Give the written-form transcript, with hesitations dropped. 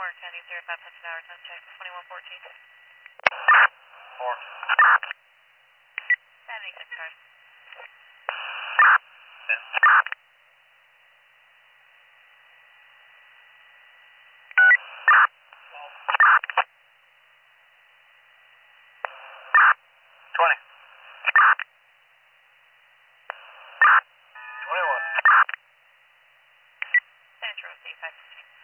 Park County 05 Hudson Hour, time check 2114. 4. Standing discharge. 10. 20. 21. Central C515.